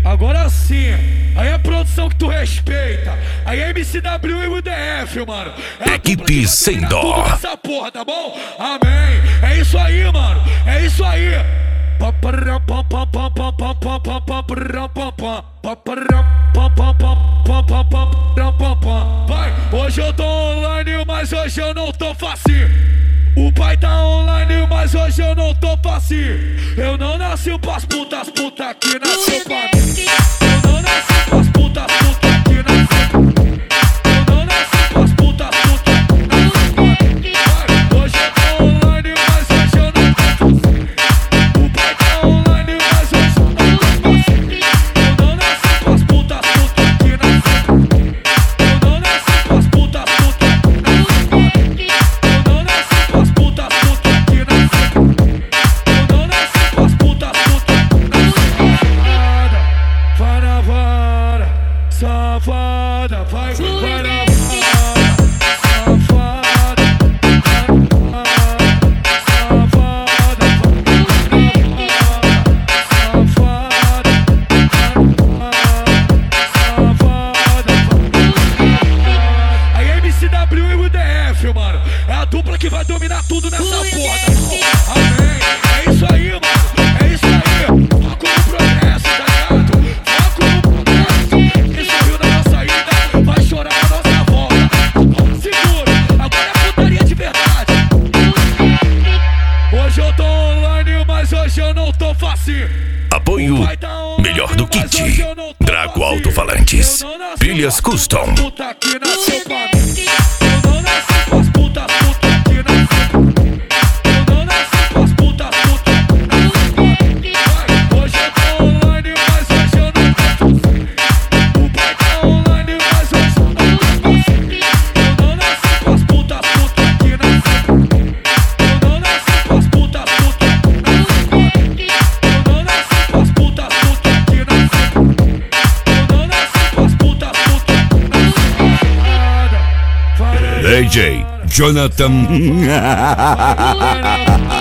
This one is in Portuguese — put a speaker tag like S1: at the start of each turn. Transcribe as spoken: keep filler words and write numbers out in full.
S1: Agora sim, aí é a produção que tu respeita. Aí é M C W e o D F, mano. É
S2: Equipe sem dó.
S1: Essa porra, tá bom? Amém. É isso aí, mano. É isso aí. Vai, hoje eu tô online, mas hoje eu não tô fácil. O pai tá online, mas hoje eu não tô fácil. Eu não nasci pras putas, puta que nasceu pra mim. Eu não nasci pras putas, puta que nasceu pra mim. Eu não nasci pras putas, puta que nasceu pra mim. Vai, hoje eu tô online, mas hoje eu não tô fácil. O pai tá online, mas hoje eu não tô fácil. Eu não nasci pras putas, puta que nasceu pra mim. Eu não nasci pras putas, puta que nasceu pra mim. Eu não nasci pras putas, puta que nasceu pra mim. Eu não nasci pras putas, puta que nasceu pra mim. Vai na vara, safada, vai, vai na vara, safada, safada, safada, aí M C W e o D F, mano, é a dupla que vai dominar tudo nessa porra, tá bom? Amém, é isso aí, mano, é isso aí, foco no progresso, tá ligado? Foco no progresso, quem sorriu na nossa ida vai chorar na nossa volta. Segura, agora é putaria de verdade. Hoje eu tô online, mas hoje eu não tô fácil.
S2: Apoio melhor do kit. Drago Alto-Falantes. Pilhas Custom.
S1: Puta que nasceu pra mim. Eu não nasci pras putas, puta que nasceu pra mim. Eu não nasci pras putas, puta que nasceu pra mim. Vai, hoje eu tô online, mas hoje eu não tô fácil. O pai tá online, mas hoje eu não tô fácil. Eu não nasci pras putas, puta que nasceu pra mim. Eu não nasci pras putas, puta que nasceu pra mim. Eu não nasci pras putas, puta que nasceu pra mim. Eu não nasci pras putas, puta que nasceu pra mim.
S2: D J Jonathan.